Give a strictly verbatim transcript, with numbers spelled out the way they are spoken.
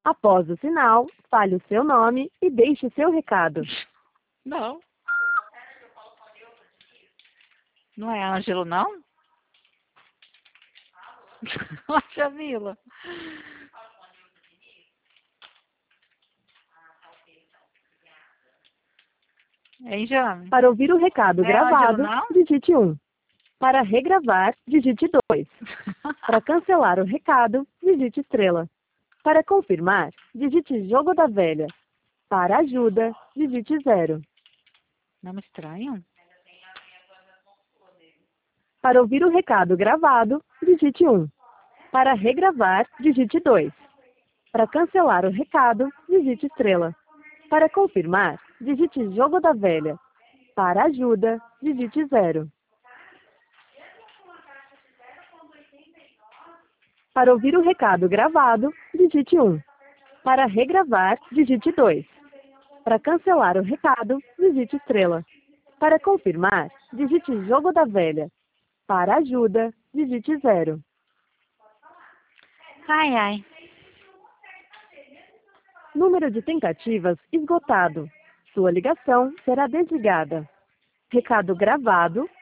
Após o sinal, fale o seu nome e deixe o seu recado. Não. Não é Ângelo, não? Ó, Jamila. Hein, Jame? Para ouvir o recado Não é Ângelo, gravado, não? digite um. Para regravar, digite dois. Para cancelar o recado, digite estrela. Para confirmar, digite jogo da velha. Para ajuda, digite zero. Nome estranho? Para ouvir o recado gravado, digite um. Para regravar, digite dois. Para cancelar o recado, digite estrela. Para confirmar, digite jogo da velha. Para ajuda, digite zero. Para ouvir o recado gravado, digite um. Para regravar, digite dois. Para cancelar o recado, digite estrela. Para confirmar, digite jogo da velha. Para ajuda, digite zero. Ai, ai. Número de tentativas esgotado. Sua ligação será desligada. Recado gravado